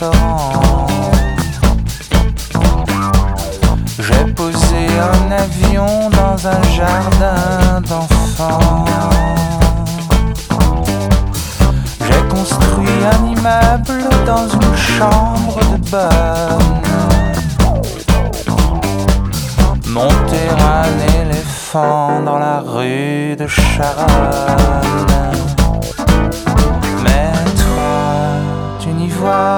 restaurant. J'ai posé un avion dans un jardin d'enfants. J'ai construit un immeuble dans une chambre de bonne. Monté un éléphant dans la rue de Charonne. Mais toi, tu n'y vois